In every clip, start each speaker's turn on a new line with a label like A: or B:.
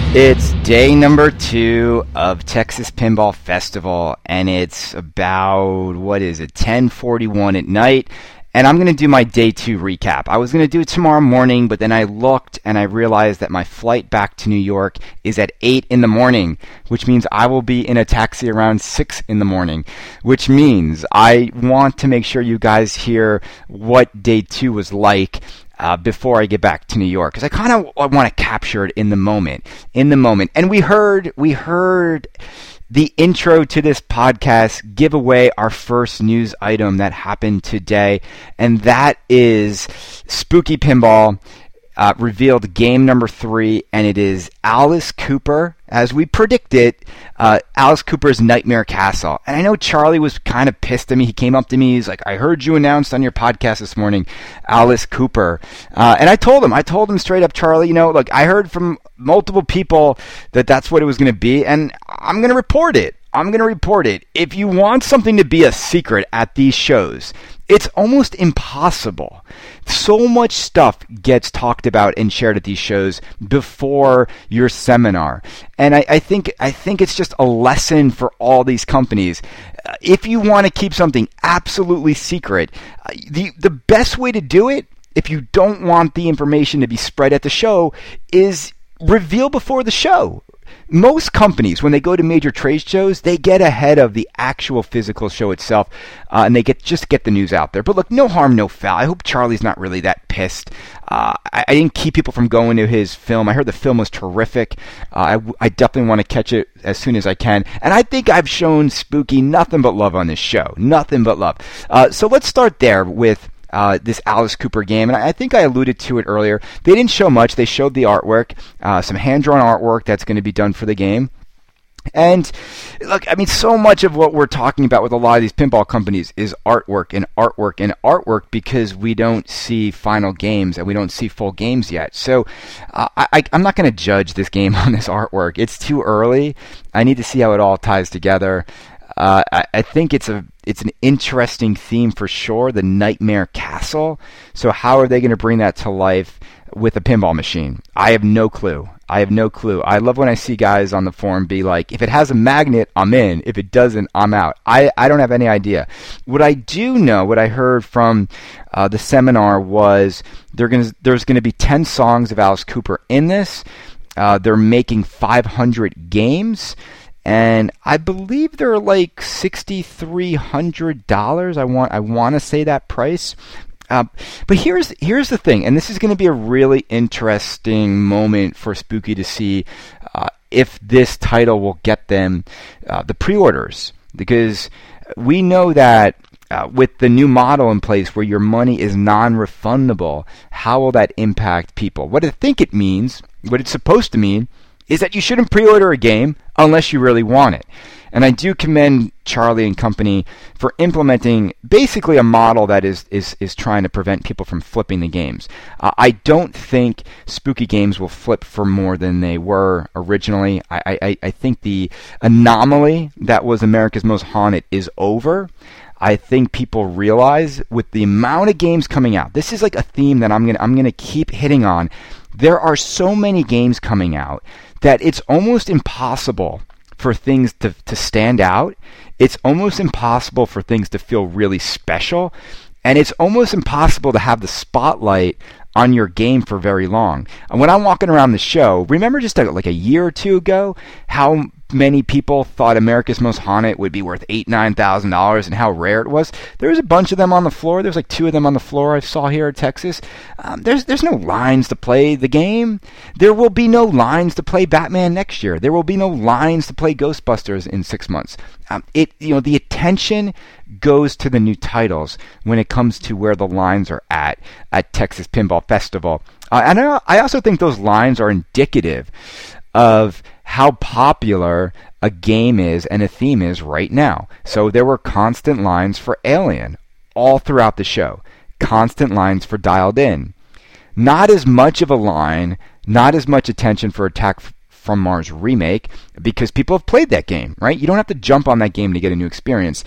A: It's day number 2 of Texas Pinball Festival, and it's about, 10:41 at night, and I'm going to do my day 2 recap. I was going to do it tomorrow morning, but then I looked and I realized that my flight back to New York is at 8 in the morning, which means I will be in a taxi around 6 in the morning, which means I want to make sure you guys hear what day 2 was like before I get back to New York, because I kind of want to capture it in the moment. And we heard the intro to this podcast give away our first news item that happened today, and that is Spooky Pinball revealed game number 3, and it is Alice Cooper, as we predicted, Alice Cooper's Nightmare Castle. And I know Charlie was kind of pissed at me. He came up to me. He's like, I heard you announced on your podcast this morning, Alice Cooper. And I told him straight up, Charlie, look, I heard from multiple people that that's what it was going to be, and I'm going to report it. If you want something to be a secret at these shows, it's almost impossible. So much stuff gets talked about and shared at these shows before your seminar. And I think it's just a lesson for all these companies. If you want to keep something absolutely secret, the best way to do it, if you don't want the information to be spread at the show, is reveal before the show. Most companies, when they go to major trade shows, they get ahead of the actual physical show itself, and they get the news out there. But look, no harm, no foul. I hope Charlie's not really that pissed. I didn't keep people from going to his film. I heard the film was terrific. I definitely want to catch it as soon as I can. And I think I've shown Spooky nothing but love on this show. Nothing but love. So let's start there with this Alice Cooper game, and I think I alluded to it earlier. They didn't show much. They showed the artwork, some hand-drawn artwork that's going to be done for the game. And look, I mean, so much of what we're talking about with a lot of these pinball companies is artwork and artwork and artwork, because we don't see final games and we don't see full games yet. So I'm not going to judge this game on this artwork. It's too early. I need to see how it all ties together. I think it's an interesting theme for sure, the Nightmare Castle. So how are they going to bring that to life with a pinball machine? I have no clue. I love when I see guys on the forum be like, if it has a magnet, I'm in. If it doesn't, I'm out. I don't have any idea. What I do know, what I heard from the seminar was there's going to be 10 songs of Alice Cooper in this. They're making 500 games. And I believe they're like $6,300. I want to say that price. But here's the thing, and this is going to be a really interesting moment for Spooky to see if this title will get them the pre-orders, because we know that with the new model in place where your money is non-refundable, how will that impact people? What I think it means, what it's supposed to mean, is that you shouldn't pre-order a game unless you really want it. And I do commend Charlie and company for implementing basically a model that is trying to prevent people from flipping the games. I don't think Spooky games will flip for more than they were originally. I think the anomaly that was America's Most Haunted is over. I think people realize with the amount of games coming out, this is like a theme that I'm gonna keep hitting on. There are so many games coming out that it's almost impossible for things to stand out. It's almost impossible for things to feel really special. And it's almost impossible to have the spotlight on your game for very long. And when I'm walking around the show, remember just like a year or two ago, how many people thought America's Most Haunted would be worth $8,000-$9,000 and how rare it was? There was a bunch of them on the floor. There's like 2 of them on the floor I saw here in Texas. There's no lines to play the game. There will be no lines to play Batman next year. There will be no lines to play Ghostbusters in 6 months. The attention goes to the new titles when it comes to where the lines are at Texas Pinball Festival. And I also think those lines are indicative of how popular a game is and a theme is right now. So there were constant lines for Alien all throughout the show. Constant lines for Dialed In. Not as much of a line, not as much attention for Attack from Mars Remake, because people have played that game, right? You don't have to jump on that game to get a new experience.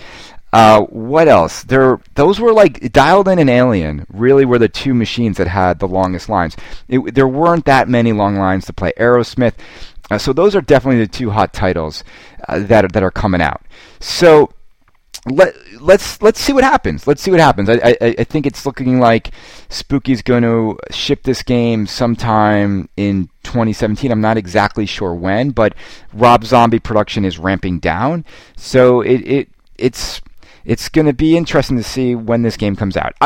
A: What else? Those were like Dialed In and Alien really were the 2 machines that had the longest lines. There weren't that many long lines to play. Aerosmith, So those are definitely the two hot titles that are coming out. So let's see what happens. Let's see what happens. I think it's looking like Spooky's going to ship this game sometime in 2017. I'm not exactly sure when, but Rob Zombie production is ramping down, so it's going to be interesting to see when this game comes out.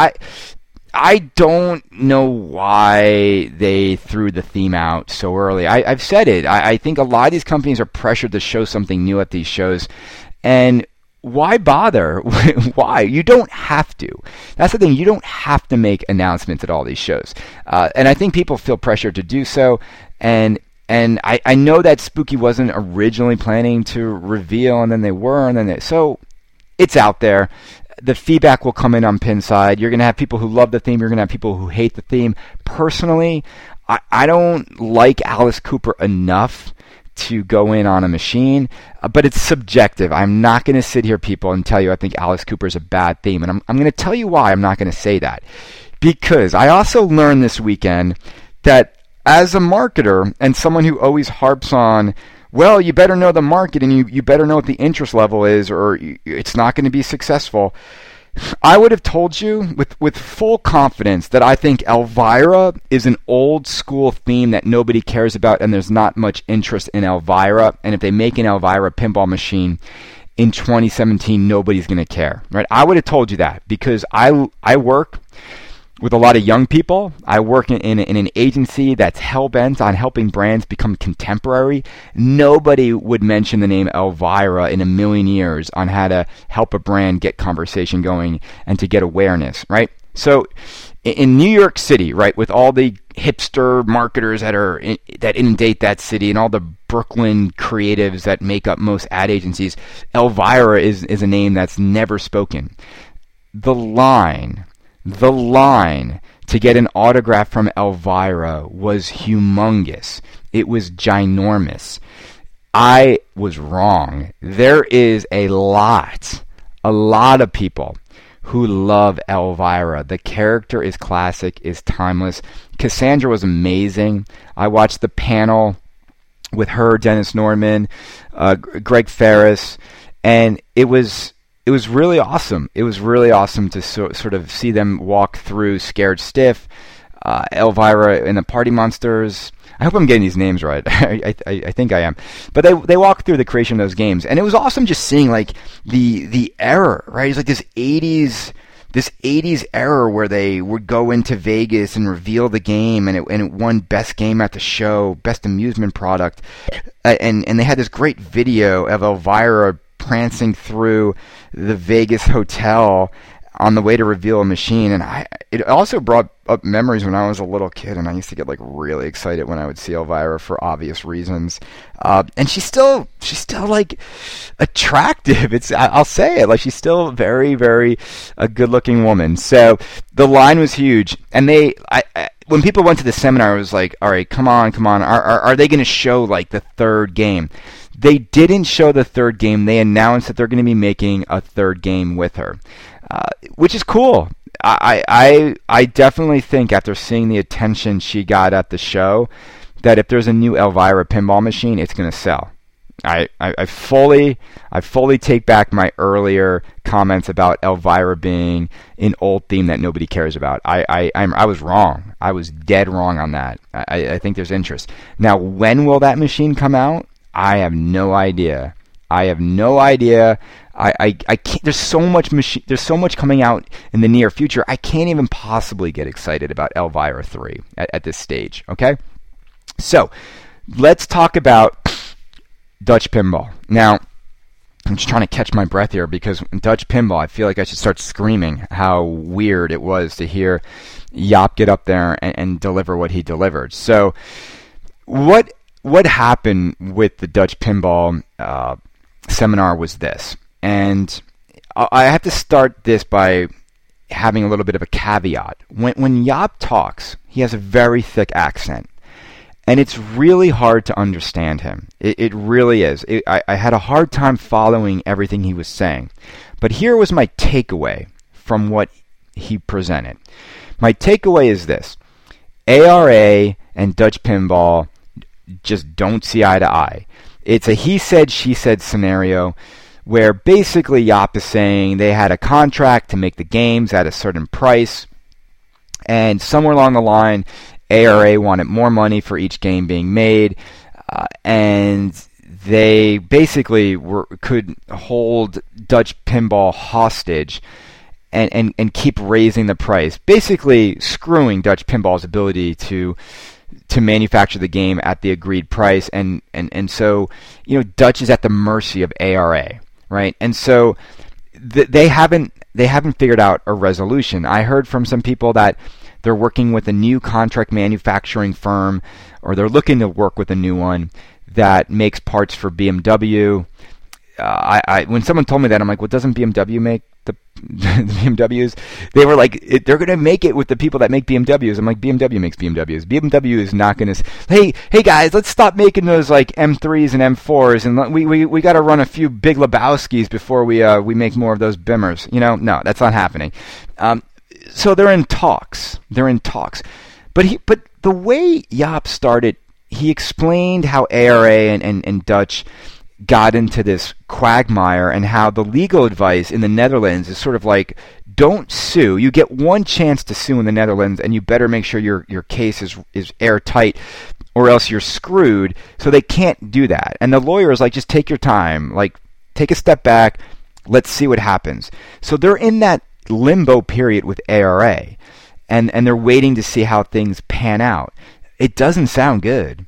A: I don't know why they threw the theme out so early. I've said it. I think a lot of these companies are pressured to show something new at these shows, and why bother? Why? You don't have to. That's the thing. You don't have to make announcements at all these shows. And I think people feel pressured to do so. And I know that Spooky wasn't originally planning to reveal, and then they were, so it's out there. The feedback will come in on Pinside. You're going to have people who love the theme. You're going to have people who hate the theme. Personally, I don't like Alice Cooper enough to go in on a machine, but it's subjective. I'm not going to sit here, people, and tell you I think Alice Cooper is a bad theme, and I'm going to tell you why I'm not going to say that. Because I also learned this weekend that as a marketer and someone who always harps on, well, you better know the market and you better know what the interest level is, or it's not going to be successful. I would have told you with full confidence that I think Elvira is an old school theme that nobody cares about, and there's not much interest in Elvira. And if they make an Elvira pinball machine in 2017, nobody's going to care, right? I would have told you that because I work with a lot of young people. I work in an agency that's hell-bent on helping brands become contemporary. Nobody would mention the name Elvira in a million years on how to help a brand get conversation going and to get awareness, right? So in New York City, right, with all the hipster marketers that inundate that city and all the Brooklyn creatives that make up most ad agencies, Elvira is a name that's never spoken. The line to get an autograph from Elvira was humongous. It was ginormous. I was wrong. There is a lot of people who love Elvira. The character is classic, is timeless. Cassandra was amazing. I watched the panel with her, Dennis Norman, Greg Ferris, and it was really awesome. It was really awesome to sort of see them walk through Scared Stiff, Elvira and the Party Monsters. I hope I'm getting these names right. I think I am. But they walk through the creation of those games, and it was awesome just seeing like the era, right? It's like this 80s era where they would go into Vegas and reveal the game, and it won best game at the show, best amusement product, and they had this great video of Elvira prancing through the Vegas hotel on the way to reveal a machine. And it also brought up memories when I was a little kid, and I used to get like really excited when I would see Elvira for obvious reasons. And she's still like attractive. I'll say it, like she's still very, very a good looking woman. So the line was huge, and when people went to the seminar, it was like, all right, come on, are they going to show like the third game? They didn't show the third game. They announced that they're going to be making a third game with her, which is cool. I definitely think after seeing the attention she got at the show, that if there's a new Elvira pinball machine, it's going to sell. I fully take back my earlier comments about Elvira being an old theme that nobody cares about. I was wrong. I was dead wrong on that. I think there's interest. Now, when will that machine come out? I have no idea. I can't. There's so much coming out in the near future. I can't even possibly get excited about Elvira 3 at this stage. Okay, so let's talk about Dutch Pinball. Now, I'm just trying to catch my breath here because Dutch Pinball, I feel like I should start screaming how weird it was to hear Jaap get up there and deliver what he delivered. So, what happened with the Dutch Pinball seminar was this, and I have to start this by having a little bit of a caveat. When Jaap talks, he has a very thick accent, and it's really hard to understand him. It really is. I had a hard time following everything he was saying, but here was my takeaway from what he presented. My takeaway is this: ARA and Dutch Pinball just don't see eye to eye. It's a he said, she said scenario where basically Yop is saying they had a contract to make the games at a certain price, and somewhere along the line, ARA wanted more money for each game being made, and they basically could hold Dutch Pinball hostage and keep raising the price, basically screwing Dutch Pinball's ability to manufacture the game at the agreed price, and so Dutch is at the mercy of ARA, right? And so they haven't figured out a resolution. I heard from some people that they're working with a new contract manufacturing firm, or they're looking to work with a new one that makes parts for BMW. When someone told me that, I'm like, well, doesn't BMW make the BMWs? They were like, they're going to make it with the people that make BMWs. I'm like, BMW makes BMWs. BMW is not going to hey guys, let's stop making those like M3s and M4s, and we got to run a few Big Lebowskis before we make more of those Bimmers. No, that's not happening. So they're in talks. But the way Yop started, he explained how ARA and Dutch got into this quagmire, and how the legal advice in the Netherlands is sort of like, don't sue. You get one chance to sue in the Netherlands, and you better make sure your case is airtight, or else you're screwed. So they can't do that. And the lawyer is like, just take your time. Like, take a step back. Let's see what happens. So they're in that limbo period with ARA, and they're waiting to see how things pan out. It doesn't sound good.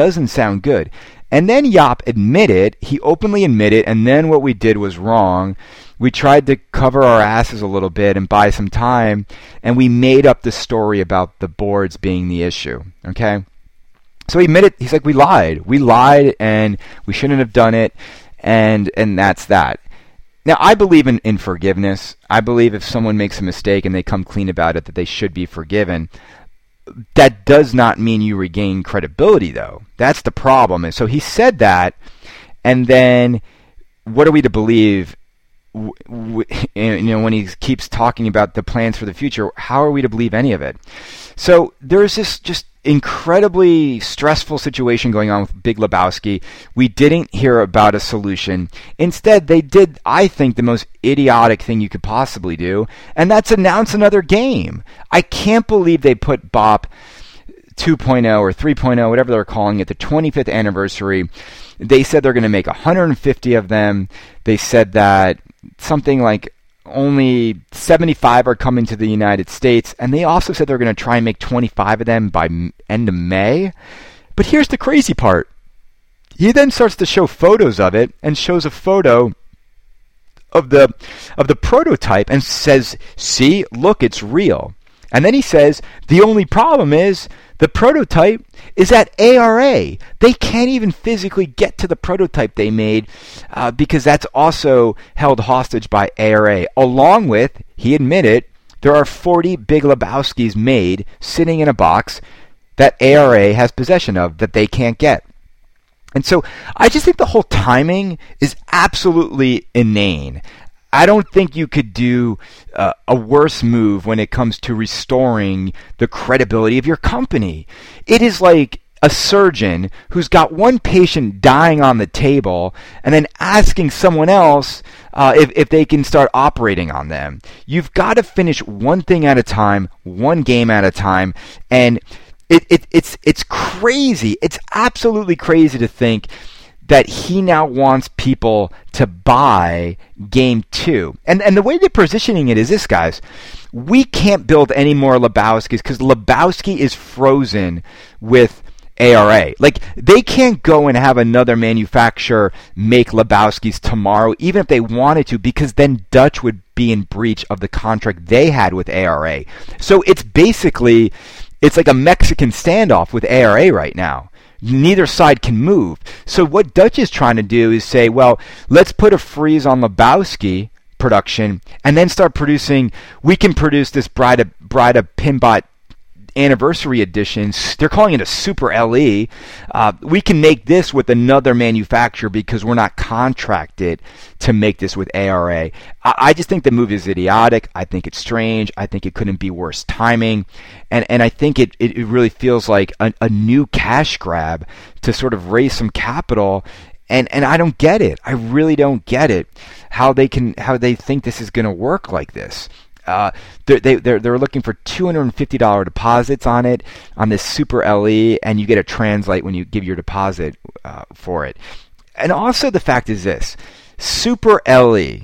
A: And then Yop admitted, he openly admitted, and then what we did was wrong. We tried to cover our asses a little bit and buy some time, and we made up the story about the boards being the issue, okay? So he admitted, he's like, we lied, and we shouldn't have done it, and that's that. Now, I believe in forgiveness. I believe if someone makes a mistake and they come clean about it, that they should be forgiven. That does not mean you regain credibility, though. That's the problem. And so he said that, and then what are we to believe? When he keeps talking about the plans for the future, how are we to believe any of it? So there's this just incredibly stressful situation going on with Big Lebowski. We didn't hear about a solution. Instead, they did, I think, the most idiotic thing you could possibly do, and that's announce another game. I can't believe they put Bop 2.0 or 3.0, whatever they're calling it, the 25th anniversary. They said they're going to make 150 of them. They said that something like only 75 are coming to the United States, and they also said they're going to try and make 25 of them by end of May. But here's the crazy part. He then starts to show photos of it, and shows a photo of the prototype and says, see, look, it's real. And then he says, the only problem is the prototype is at ARA. They can't even physically get to the prototype they made because that's also held hostage by ARA. Along with, he admitted, there are 40 Big Lebowskis made sitting in a box that ARA has possession of that they can't get. And so I just think the whole timing is absolutely inane. I don't think you could do a worse move when it comes to restoring the credibility of your company. It is like a surgeon who's got one patient dying on the table and then asking someone else if they can start operating on them. You've got to finish one thing at a time, one game at a time, and it's crazy. It's absolutely crazy to think that he now wants people to buy Game 2. And the way they're positioning it is this, guys. We can't build any more Lebowskis because Lebowski is frozen with ARA. Like, they can't go and have another manufacturer make Lebowskis tomorrow, even if they wanted to, because then Dutch would be in breach of the contract they had with ARA. So it's like a Mexican standoff with ARA right now. Neither side can move. So what Dutch is trying to do is say, well, let's put a freeze on Lebowski production and then start producing. We can produce this Bride of Pinbot anniversary edition. They're calling it a Super LE. We can make this with another manufacturer because we're not contracted to make this with ARA. I just think the move is idiotic. I think it's strange. I think it couldn't be worse timing. And I think it really feels like a new cash grab to sort of raise some capital. And I don't get it. I really don't get it. How they think this is going to work like this. They're looking for $250 deposits on it, on this Super LE, and you get a translate when you give your deposit for it. And also the fact is this, Super LE,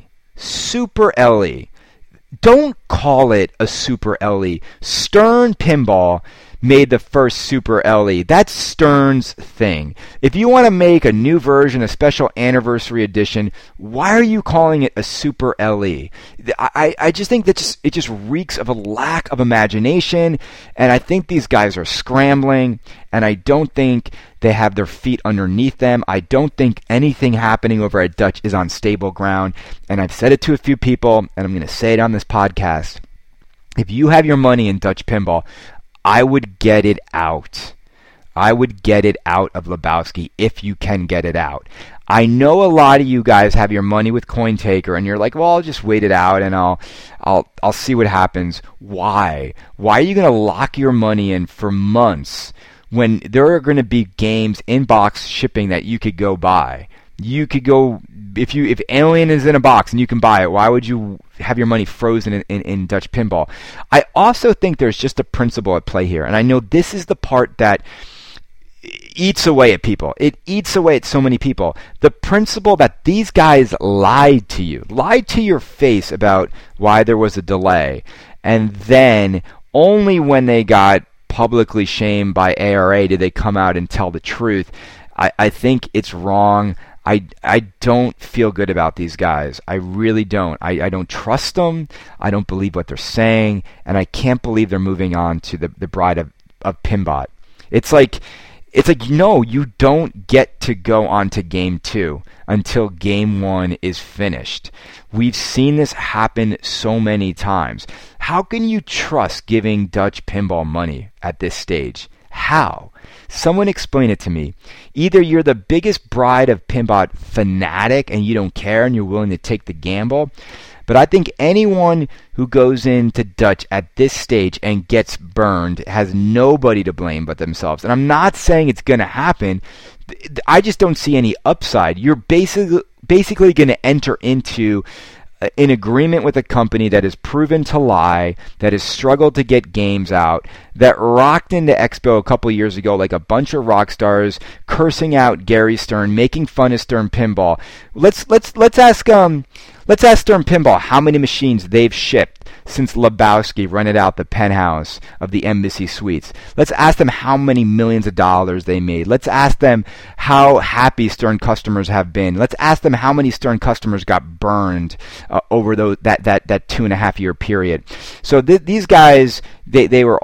A: don't call it a Super LE. Stern Pinball made the first Super LE. That's Stern's thing. If you want to make a new version, a special anniversary edition, why are you calling it a Super LE? I just think that it just reeks of a lack of imagination, and I think these guys are scrambling, and I don't think they have their feet underneath them. I don't think anything happening over at Dutch is on stable ground, and I've said it to a few people, and I'm going to say it on this podcast. If you have your money in Dutch Pinball, I would get it out. I would get it out of Lebowski if you can get it out. I know a lot of you guys have your money with CoinTaker, and you're like, well, I'll just wait it out and I'll see what happens. Why? Why are you going to lock your money in for months when there are going to be games in box shipping that you could go buy? You could go, if Alien is in a box and you can buy it, why would you have your money frozen in Dutch Pinball? I also think there's just a principle at play here, and I know this is the part that eats away at people. It eats away at so many people. The principle that these guys lied to your face about why there was a delay, and then only when they got publicly shamed by ARA did they come out and tell the truth. I think it's wrong. I don't feel good about these guys. I really don't. I don't trust them. I don't believe what they're saying. And I can't believe they're moving on to the Bride of Pinbot. It's like, no, you don't get to go on to Game 2 until Game 1 is finished. We've seen this happen so many times. How can you trust giving Dutch Pinball money at this stage? How? Someone explain it to me. Either you're the biggest Bride of Pinbot fanatic and you don't care and you're willing to take the gamble, but I think anyone who goes into Dutch at this stage and gets burned has nobody to blame but themselves. And I'm not saying it's going to happen. I just don't see any upside. You're basically going to enter into an agreement with a company that has proven to lie, that has struggled to get games out, that rocked into Expo a couple years ago like a bunch of rock stars, cursing out Gary Stern, making fun of Stern Pinball. Let's ask Stern Pinball how many machines they've shipped since Lebowski rented out the penthouse of the Embassy Suites. Let's ask them how many millions of dollars they made. Let's ask them how happy Stern customers have been. Let's ask them how many Stern customers got burned over that 2.5 year period. So these guys, they were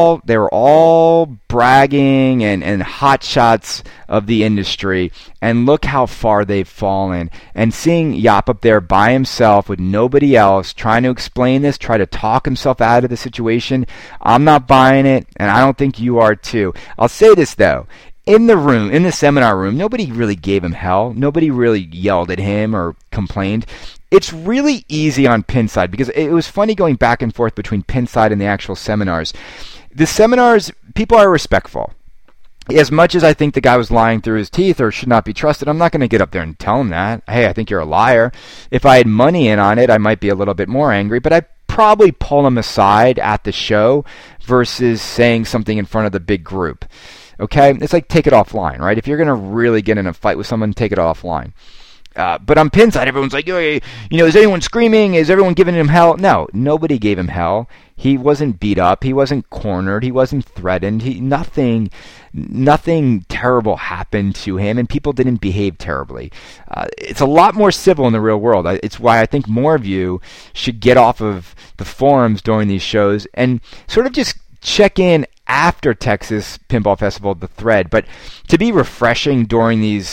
A: all bragging and hot shots of the industry, and look how far they've fallen. And seeing Jaap up there by himself with nobody else trying to explain this, try to talk himself out of the situation, I'm not buying it, and I don't think you are too. I'll say this though. In the seminar room, nobody really gave him hell. Nobody really yelled at him or complained. It's really easy on Pinside because it was funny going back and forth between Pinside and the actual seminars. The seminars, people are respectful. As much as I think the guy was lying through his teeth or should not be trusted, I'm not going to get up there and tell him that. Hey, I think you're a liar. If I had money in on it, I might be a little bit more angry, but I'd probably pull him aside at the show versus saying something in front of the big group. Okay? It's like take it offline, right? If you're going to really get in a fight with someone, take it offline. But on Pinside, everyone's like, is anyone screaming? Is everyone giving him hell? No, nobody gave him hell. He wasn't beat up. He wasn't cornered. He wasn't threatened. Nothing terrible happened to him, and people didn't behave terribly. It's a lot more civil in the real world. It's why I think more of you should get off of the forums during these shows and sort of just check in after Texas Pinball Festival, the thread. But to be refreshing during these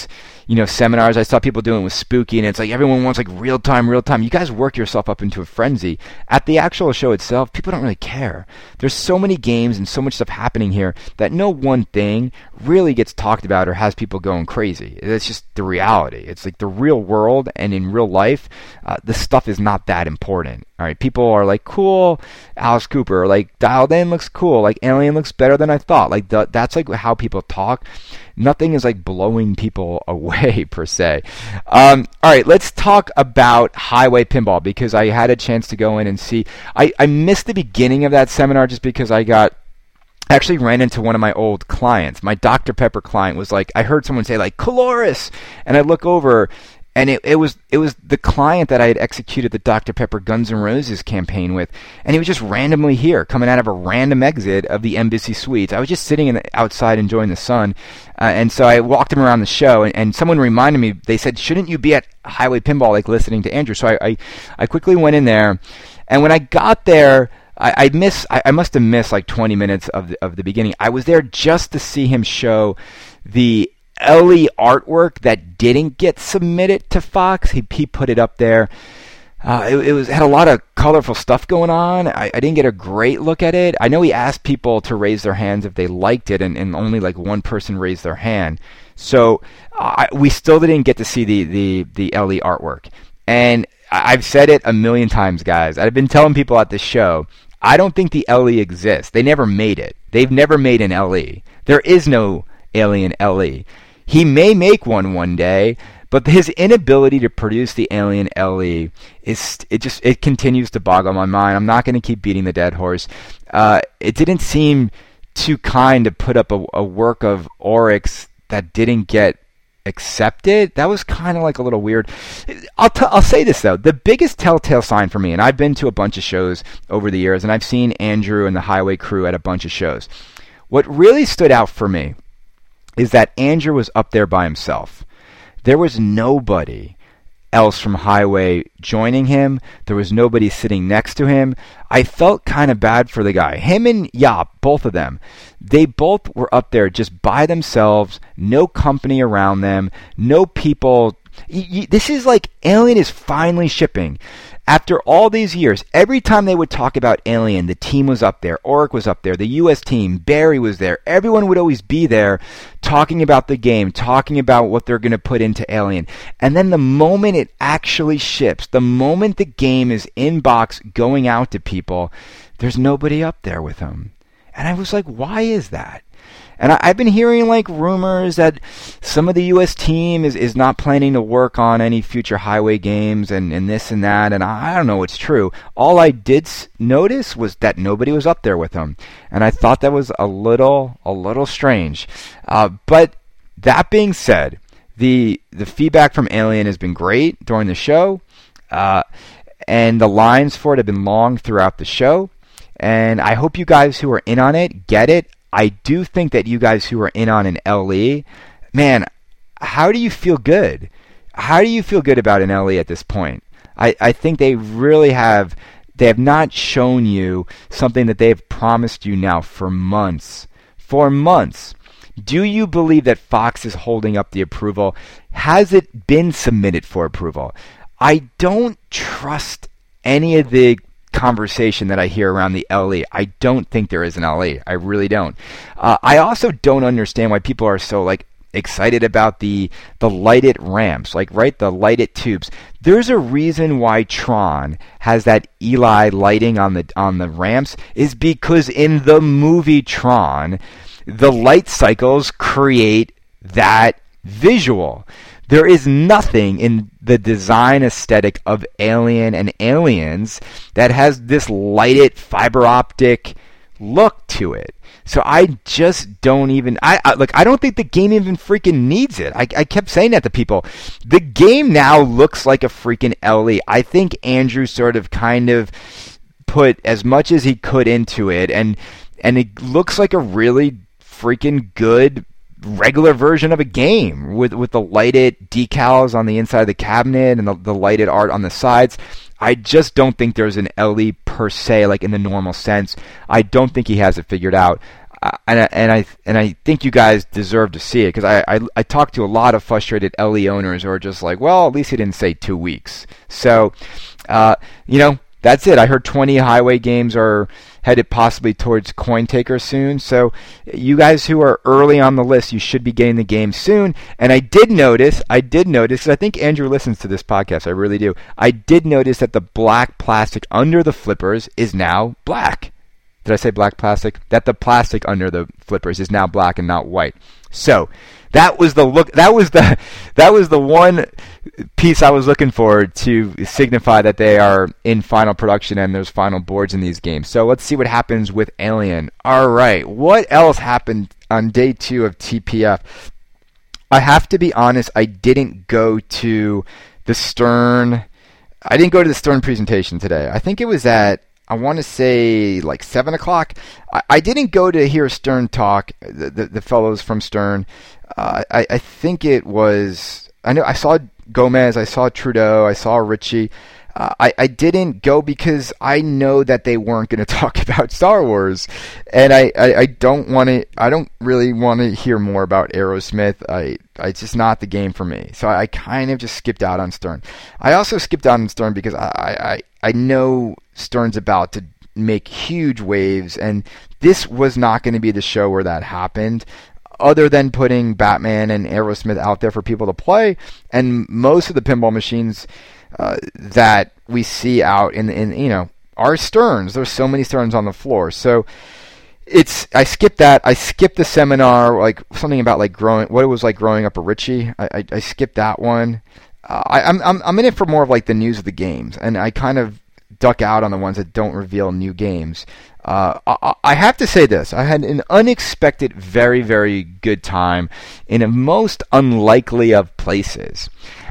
A: seminars. I saw people doing it with Spooky, and it's like everyone wants like real time. You guys work yourself up into a frenzy. At the actual show itself, people don't really care. There's so many games and so much stuff happening here that no one thing really gets talked about or has people going crazy. It's just the reality. It's like the real world, and in real life, this stuff is not that important. All right, people are like, cool, Alice Cooper, like Dialed In looks cool, like Alien looks better than I thought. Like that's like how people talk. Nothing is like blowing people away per se. All right, let's talk about Highway Pinball, because I had a chance to go in and see. I missed the beginning of that seminar just because I actually ran into one of my old clients. My Dr. Pepper client was like, I heard someone say like Caloris, and I look over, and it was the client that I had executed the Dr. Pepper Guns N' Roses campaign with, and he was just randomly here, coming out of a random exit of the Embassy Suites. I was just sitting outside enjoying the sun, and so I walked him around the show, and someone reminded me, they said, shouldn't you be at Highway Pinball like listening to Andrew? So I quickly went in there, and when I got there, I must have missed like 20 minutes of the beginning. I was there just to see him show the Ellie artwork that didn't get submitted to Fox. He put it up there. It had a lot of colorful stuff going on. I didn't get a great look at it. I know he asked people to raise their hands if they liked it, and only like one person raised their hand. So we still didn't get to see the Ellie artwork. And I've said it a million times, guys. I've been telling people at this show, I don't think the LE exists. They never made it. They've never made an LE. There is no Alien LE. He may make one day, but his inability to produce the Alien LE it continues to boggle my mind. I'm not going to keep beating the dead horse. It didn't seem too kind to put up a work of Oryx that didn't get accepted. That was kind of like a little weird. I'll say this though, the biggest telltale sign for me, and I've been to a bunch of shows over the years, and I've seen Andrew and the Highway crew at a bunch of shows. What really stood out for me is that Andrew was up there by himself. There was nobody else from Highway joining him. There was nobody sitting next to him. I felt kind of bad for the guy. Him and Yop, both of them, they both were up there just by themselves, no company around them, no people. This is like Alien is finally shipping. After all these years, every time they would talk about Alien, the team was up there, Oric was up there, the US team, Barry was there. Everyone would always be there talking about the game, talking about what they're going to put into Alien. And then the moment it actually ships, the moment the game is in box going out to people, there's nobody up there with them. And I was like, why is that? And I've been hearing like rumors that some of the U.S. team is not planning to work on any future Highway games and this and that, and I don't know what's true. All I did notice was that nobody was up there with them, and I thought that was a little strange. But that being said, the feedback from Alien has been great during the show, and the lines for it have been long throughout the show, and I hope you guys who are in on it get it. I do think that you guys who are in on an LE, man, how do you feel good? How do you feel good about an LE at this point? I think they really have. They have not shown you something that they have promised you now for months. For months. Do you believe that Fox is holding up the approval? Has it been submitted for approval? I don't trust any of the conversation that I hear around the LE. I don't think there is an LE. I really don't. I also don't understand why people are so like excited about the lighted ramps, like right, the lighted tubes. There's a reason why Tron has that Eli lighting on the ramps, is because in the movie Tron, the light cycles create that visual. There is nothing in the design aesthetic of Alien and Aliens that has this lighted fiber optic look to it. So I just don't even. I don't think the game even freaking needs it. I kept saying that to people. The game now looks like a freaking LE. I think Andrew sort of kind of put as much as he could into it, and it looks like a really freaking good regular version of a game with the lighted decals on the inside of the cabinet and the lighted art on the sides. I just don't think there's an LE per se, like in the normal sense. I don't think he has it figured out. I think you guys deserve to see it, because I talked to a lot of frustrated LE owners who are just like, well, at least he didn't say 2 weeks. So, that's it. I heard 20 highway games are headed possibly towards CoinTaker soon. So you guys who are early on the list, you should be getting the game soon. And I did notice, 'cause I think Andrew listens to this podcast, I really do. I did notice that the black plastic under the flippers is now black. Did I say black plastic? That the plastic under the flippers is now black and not white. So that was the look. That was the one piece I was looking for to signify that they are in final production and there's final boards in these games. So let's see what happens with Alien. All right, what else happened on day 2 of TPF? I have to be honest, I didn't go to the Stern presentation today. I think it was at, I want to say, like 7 o'clock. I didn't go to hear Stern talk, the fellows from Stern. I think it was, I saw Gomez, I saw Trudeau, I saw Ritchie. I didn't go because I know that they weren't going to talk about Star Wars, and I don't really want to hear more about Aerosmith. It's just not the game for me. So I kind of just skipped out on Stern. I also skipped out on Stern because I know Stern's about to make huge waves, and this was not going to be the show where that happened, other than putting Batman and Aerosmith out there for people to play. And most of the pinball machines that we see out in are Sterns. There's so many Sterns on the floor. So I skipped that. I skipped the seminar, like something about like what it was like growing up a Ritchie. I skipped that one. I'm in it for more of like the news of the games, and I kind of duck out on the ones that don't reveal new games. I have to say this. I had an unexpected, very, very good time in a most unlikely of places.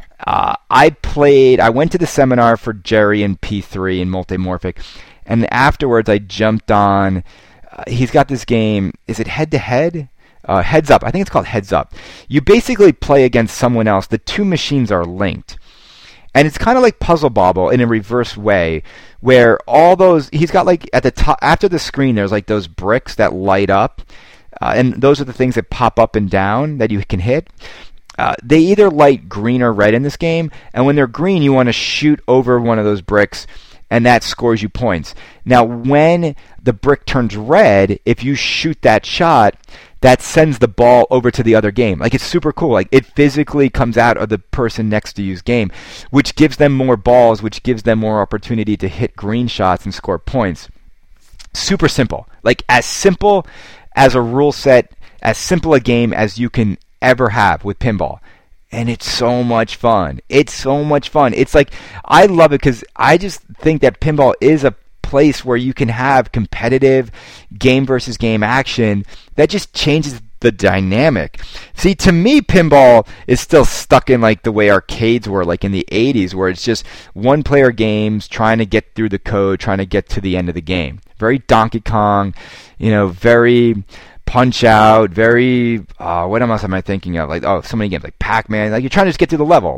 A: I went to the seminar for Jerry and P3 and Multimorphic, and afterwards I jumped on, he's got this game, is it head-to-head? Heads Up. I think it's called Heads Up. You basically play against someone else. The two machines are linked. And it's kind of like Puzzle Bobble in a reverse way, where all those, he's got like at the top, after the screen, there's like those bricks that light up, and those are the things that pop up and down that you can hit. They either light green or red in this game, and when they're green, you want to shoot over one of those bricks, and that scores you points. Now, when the brick turns red, if you shoot that shot, that sends the ball over to the other game. Like, it's super cool. Like, it physically comes out of the person next to you's game, which gives them more balls, which gives them more opportunity to hit green shots and score points. Super simple. Like, as simple as a rule set, as simple a game as you can ever have with pinball. And it's so much fun. It's so much fun. It's like, I love it because I just think that pinball is a place where you can have competitive game versus game action that just changes the dynamic. See, to me, pinball is still stuck in like the way arcades were, like in the 80s, where it's just one player games trying to get through the code, trying to get to the end of the game. Very Donkey Kong, very Punch Out, very, what else am I thinking of? Like, so many games, like Pac-Man. Like, you're trying to just get to the level.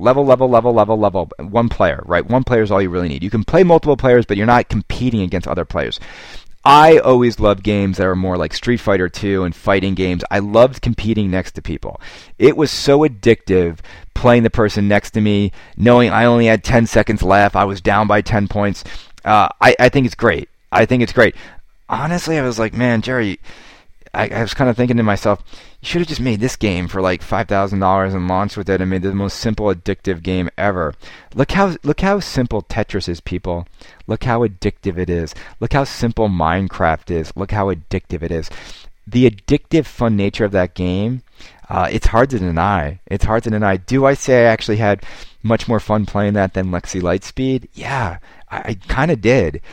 A: One player, right? One player is all you really need. You can play multiple players, but you're not competing against other players. I always loved games that are more like Street Fighter 2 and fighting games. I loved competing next to people. It was so addictive playing the person next to me, knowing I only had 10 seconds left. I was down by 10 points. I think it's great. Honestly, I was like, man, Jerry, I was kind of thinking to myself, you should have just made this game for like $5,000 and launched with it and made the most simple, addictive game ever. Look how simple Tetris is, people. Look how addictive it is. Look how simple Minecraft is. Look how addictive it is. The addictive, fun nature of that game, it's hard to deny. Do I say I actually had much more fun playing that than Lexi Lightspeed? Yeah. I kind of did.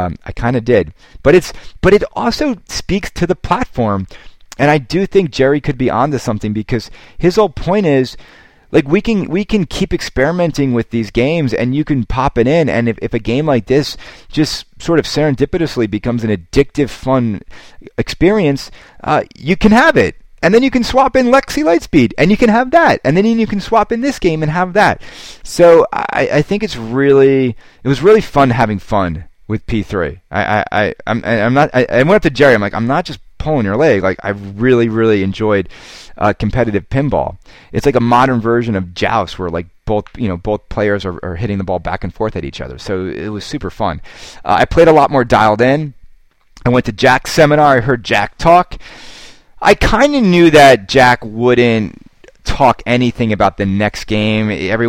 A: But it also speaks to the platform. And I do think Jerry could be onto something, because his whole point is, like, we can keep experimenting with these games, and you can pop it in, and if a game like this just sort of serendipitously becomes an addictive, fun experience, you can have it. And then you can swap in Lexi Lightspeed, and you can have that. And then you can swap in this game and have that. So I think it was really fun having fun with P3. I went up to Jerry. I'm like, I'm not just pulling your leg. Like, I really, really enjoyed competitive pinball. It's like a modern version of joust where like both players are hitting the ball back and forth at each other. So it was super fun. I played a lot more Dialed In. I went to Jack's seminar. I heard Jack talk. I kind of knew that Jack wouldn't talk anything about the next game.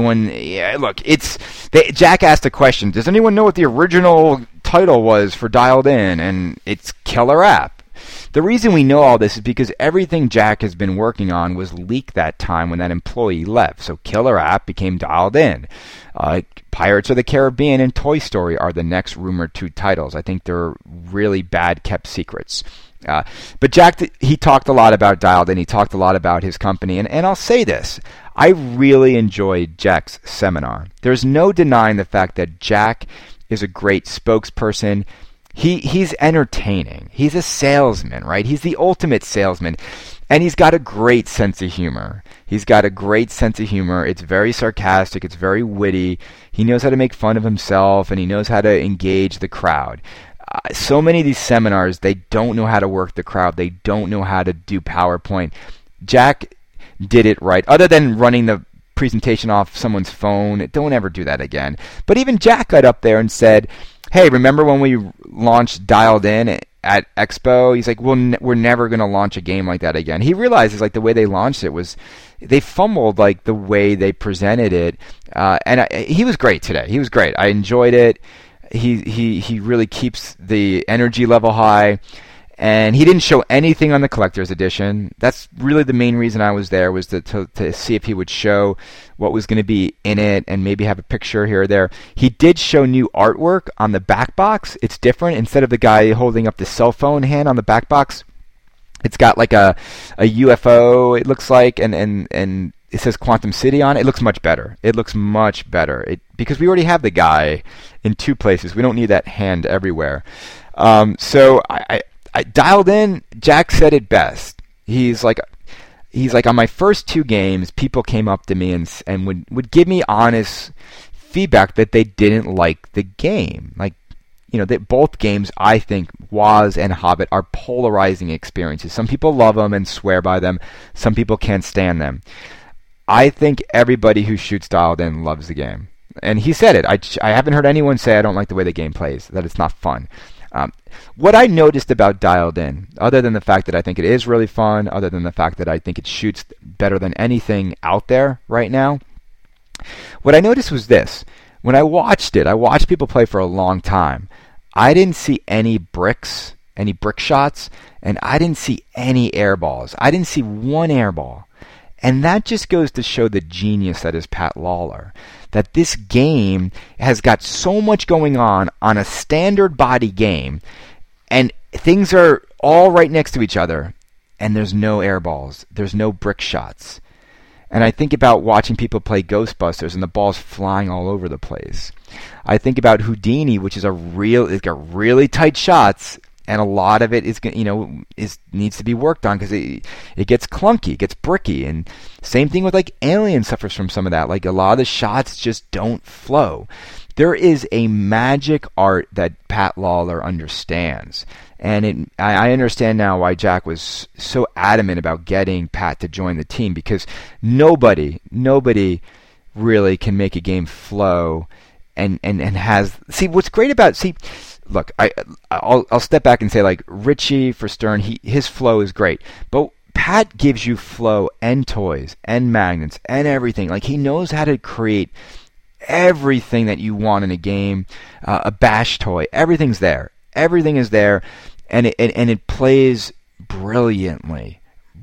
A: Jack asked a question. Does anyone know what the original title was for Dialed In? And it's Killer App. The reason we know all this is because everything Jack has been working on was leaked that time when that employee left. So Killer App became Dialed In. Pirates of the Caribbean and Toy Story are the next rumored 2 titles. I think they're really bad kept secrets. But Jack, he talked a lot about Dialed In. He talked a lot about his company. And I'll say this. I really enjoyed Jack's seminar. There's no denying the fact that Jack is a great spokesperson. He's entertaining. He's a salesman, right? He's the ultimate salesman. And he's got a great sense of humor. It's very sarcastic. It's very witty. He knows how to make fun of himself, and he knows how to engage the crowd. So many of these seminars, they don't know how to work the crowd. They don't know how to do PowerPoint. Jack did it right. Other than running the presentation off someone's phone, don't ever do that again. But even Jack got up there and said, hey, remember when we launched Dialed In at Expo? He's like, we're never going to launch a game like that again. He realizes like the way they launched it was they fumbled like the way they presented it. He was great today. He was great. I enjoyed it. He really keeps the energy level high. And he didn't show anything on the collector's edition. That's really the main reason I was there, was to see if he would show what was going to be in it and maybe have a picture here or there. He did show new artwork on the back box. It's different. Instead of the guy holding up the cell phone hand on the back box, it's got like a UFO, it looks like, and it says Quantum City on it. It looks much better. Because we already have the guy in 2 places. We don't need that hand everywhere. So I Dialed In, Jack said it best. He's like on my first 2 games, people came up to me and would give me honest feedback that they didn't like the game. Like, that both games, I think, Woz and Hobbit, are polarizing experiences. Some people love them and swear by them. Some people can't stand them. I think everybody who shoots Dialed In loves the game. And he said it. I haven't heard anyone say I don't like the way the game plays, that it's not fun. What I noticed about Dialed In, other than the fact that I think it is really fun, other than the fact that I think it shoots better than anything out there right now, what I noticed was this. When I watched people play for a long time. I didn't see any brick shots, and I didn't see any air balls. I didn't see one air ball. And that just goes to show the genius that is Pat Lawlor. That this game has got so much going on a standard body game, and things are all right next to each other, and there's no air balls. There's no brick shots. And I think about watching people play Ghostbusters and the balls flying all over the place. I think about Houdini, which is it's got really tight shots, and a lot of it needs to be worked on because it gets clunky, it gets bricky, and same thing with like Alien suffers from some of that. Like a lot of the shots just don't flow. There is a magic art that Pat Lawlor understands, and I understand now why Jack was so adamant about getting Pat to join the team, because nobody really can make a game flow and has. See, what's great about look, I'll step back and say, like, Richie for Stern, his flow is great, but Pat gives you flow and toys and magnets and everything. Like, he knows how to create everything that you want in a game. A bash toy, everything's there. Everything is there, and it plays brilliantly.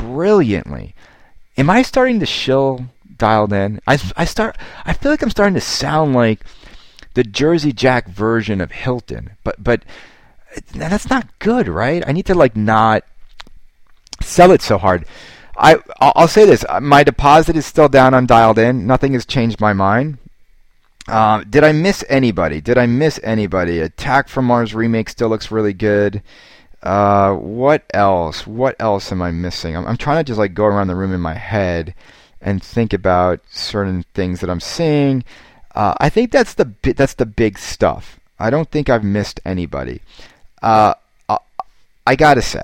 A: Am I starting to shill Dialed In? I feel like I'm starting to sound like the Jersey Jack version of Hilton, but that's not good, right? I need to not sell it so hard. I'll say this: my deposit is still down on Dialed In. Nothing has changed my mind. Did I miss anybody? Attack from Mars remake still looks really good. What else? What else am I missing? I'm trying to just go around the room in my head and think about certain things that I'm seeing. I think that's the big stuff. I don't think I've missed anybody. I gotta say,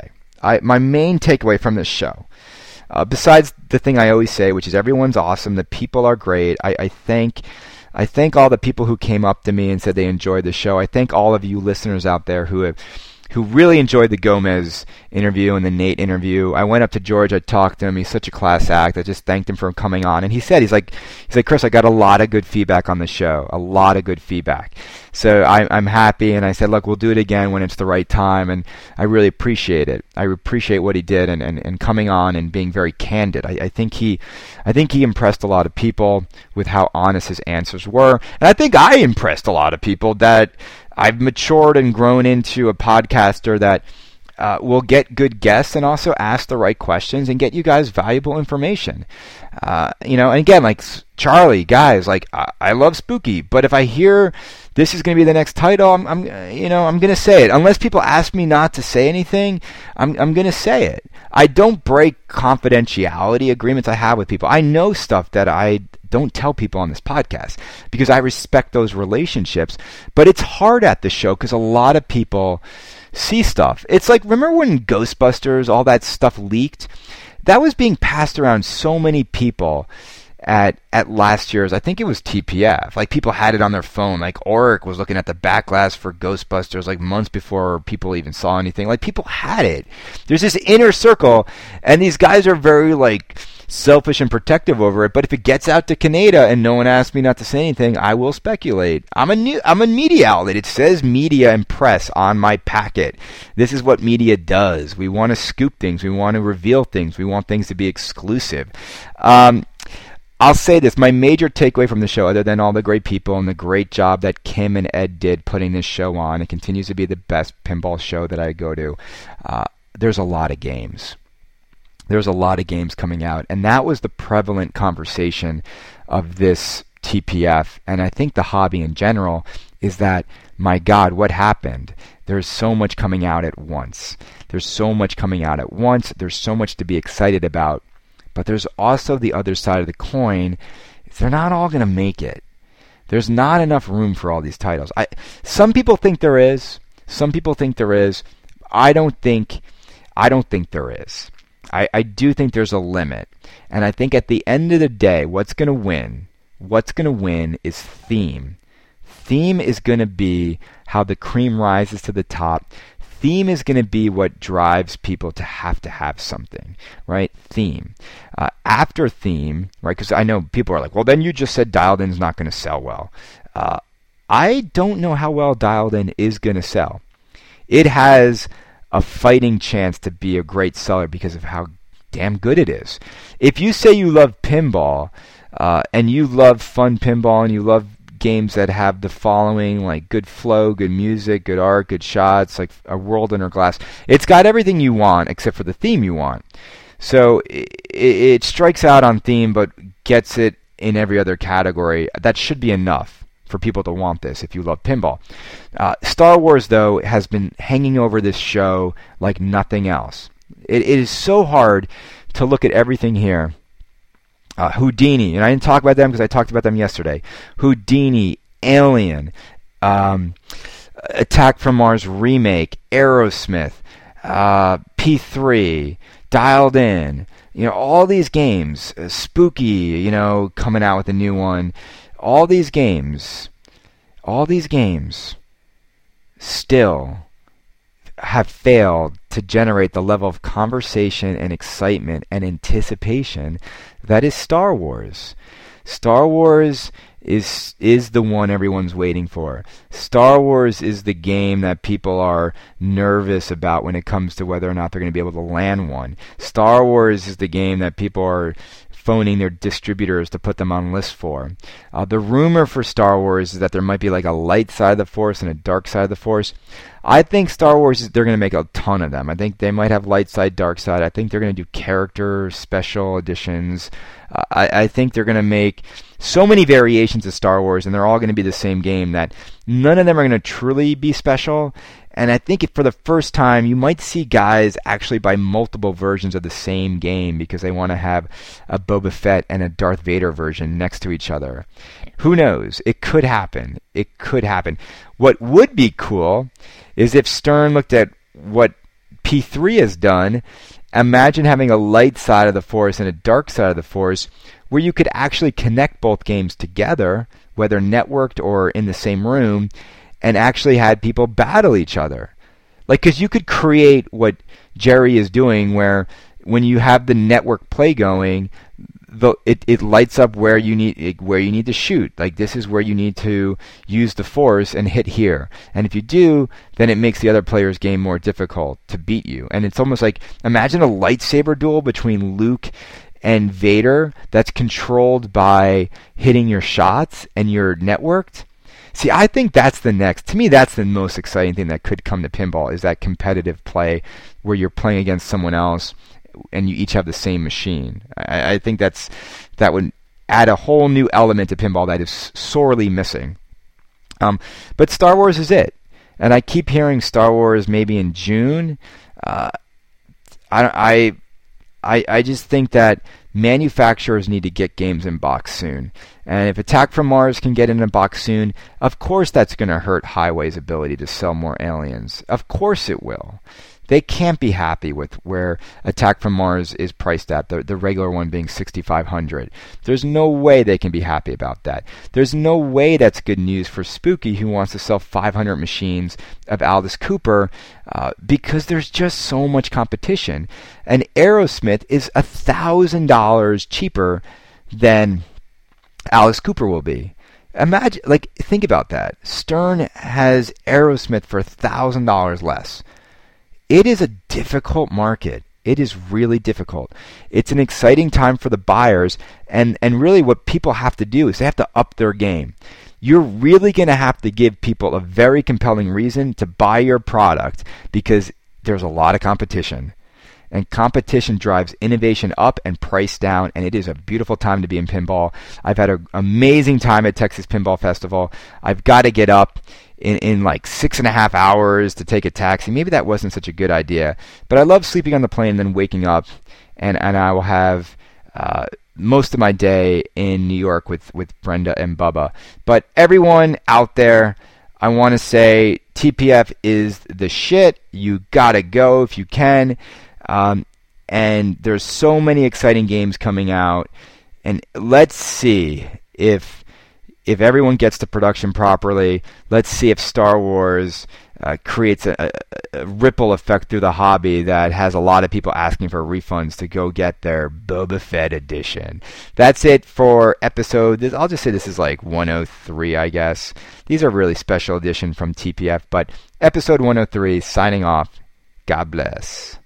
A: my main takeaway from this show, besides the thing I always say, which is everyone's awesome, the people are great. I thank all the people who came up to me and said they enjoyed the show. I thank all of you listeners out there who really enjoyed the Gomez interview and the Nate interview. I went up to George, I talked to him, he's such a class act. I just thanked him for coming on. And he's like, Chris, I got a lot of good feedback on the show, a lot of good feedback. So I'm happy, and I said, look, we'll do it again when it's the right time, and I really appreciate it. I appreciate what he did and coming on and being very candid. I think he impressed a lot of people with how honest his answers were. And I think I impressed a lot of people that I've matured and grown into a podcaster that will get good guests and also ask the right questions and get you guys valuable information. And again, like Charlie, guys, like I love Spooky, but if I hear this is going to be the next title, I'm going to say it. Unless people ask me not to say anything, I'm going to say it. I don't break confidentiality agreements I have with people. I know stuff that I don't tell people on this podcast because I respect those relationships. But it's hard at the show because a lot of people see stuff. It's like, remember when Ghostbusters, all that stuff leaked? That was being passed around so many people at last year's, I think it was TPF. Like, people had it on their phone. Like, Oric was looking at the backlash for Ghostbusters like months before people even saw anything. Like, people had it. There's this inner circle, and these guys are very, like, selfish and protective over it. But if it gets out to Canada and no one asks me not to say anything, I will speculate. I'm a media outlet. It says media and press on my packet. This is what media does. We want to scoop things. We want to reveal things. We want things to be exclusive. I'll say this, my major takeaway from the show, other than all the great people and the great job that Kim and Ed did putting this show on, it continues to be the best pinball show that I go to. There's a lot of games. There's a lot of games coming out, and that was the prevalent conversation of this TPF, and I think the hobby in general is that, my God, what happened? There's so much coming out at once. There's so much coming out at once. There's so much to be excited about. But there's also the other side of the coin. They're not all going to make it. There's not enough room for all these titles. Some people think there is. Some people think there is. I don't think there is. I do think there's a limit. And I think at the end of the day, what's going to win is theme. Theme is going to be how the cream rises to the top. Theme is going to be what drives people to have something, right? Theme. After theme, right? Because I know people are like, well, then you just said Dialed In's not going to sell well. I don't know how well Dialed In is going to sell. It has a fighting chance to be a great seller because of how damn good it is. If you say you love pinball, and you love fun pinball, and you love games that have the following, like good flow, good music, good art, good shots, like A World Under Glass. It's got everything you want except for the theme you want. So it strikes out on theme but gets it in every other category. That should be enough for people to want this if you love pinball. Star Wars, though, has been hanging over this show like nothing else. It is so hard to look at everything here. Houdini, and I didn't talk about them because I talked about them yesterday. Houdini, Alien, Attack from Mars remake, Aerosmith, P3, Dialed In, all these games, Spooky, coming out with a new one. All these games still have failed to generate the level of conversation and excitement and anticipation that is Star Wars. Star Wars is the one everyone's waiting for. Star Wars is the game that people are nervous about when it comes to whether or not they're going to be able to land one. Star Wars is the game that people are phoning their distributors to put them on lists for. The rumor for Star Wars is that there might be like a light side of the Force and a dark side of the Force. I think Star Wars, they're going to make a ton of them. I think they might have light side, dark side. I think they're going to do character special editions. I think they're going to make so many variations of Star Wars, and they're all going to be the same game, that none of them are going to truly be special. And I think for the first time, you might see guys actually buy multiple versions of the same game because they want to have a Boba Fett and a Darth Vader version next to each other. Who knows? It could happen. It could happen. What would be cool is if Stern looked at what P3 has done, imagine having a light side of the Force and a dark side of the Force where you could actually connect both games together, whether networked or in the same room, and actually had people battle each other. Like, because you could create what Jerry is doing where when you have the network play going, it lights up where you need to shoot. Like, this is where you need to use the Force and hit here. And if you do, then it makes the other player's game more difficult to beat you. And it's almost like, imagine a lightsaber duel between Luke and Vader that's controlled by hitting your shots and you're networked. See, I think that's to me, that's the most exciting thing that could come to pinball, is that competitive play where you're playing against someone else and you each have the same machine. I think that would add a whole new element to pinball that is sorely missing. But Star Wars is it. And I keep hearing Star Wars maybe in June. I just think that manufacturers need to get games in box soon. And if Attack from Mars can get in a box soon, of course that's going to hurt Highway's ability to sell more Aliens. Of course it will. They can't be happy with where Attack from Mars is priced at, the regular one being $6,500. There's no way they can be happy about that. There's no way that's good news for Spooky, who wants to sell 500 machines of Alice Cooper, because there's just so much competition. And Aerosmith is $1,000 cheaper than Alice Cooper will be. Imagine, think about that. Stern has Aerosmith for $1,000 less. It is a difficult market. It is really difficult. It's an exciting time for the buyers, and really what people have to do is they have to up their game. You're really going to have to give people a very compelling reason to buy your product, because there's a lot of competition. And competition drives innovation up and price down, and it is a beautiful time to be in pinball. I've had an amazing time at Texas Pinball Festival. I've got to get up in like 6.5 hours to take a taxi. Maybe that wasn't such a good idea, but I love sleeping on the plane and then waking up, and I will have most of my day in New York with Brenda and Bubba. But everyone out there, I want to say TPF is the shit. You gotta go if you can. And there's so many exciting games coming out, and let's see if everyone gets to production properly. Let's see if Star Wars creates a ripple effect through the hobby that has a lot of people asking for refunds to go get their Boba Fett edition. That's it for episode. I'll just say this is like 103, I guess. These are really special edition from TPF, but episode 103, signing off. God bless.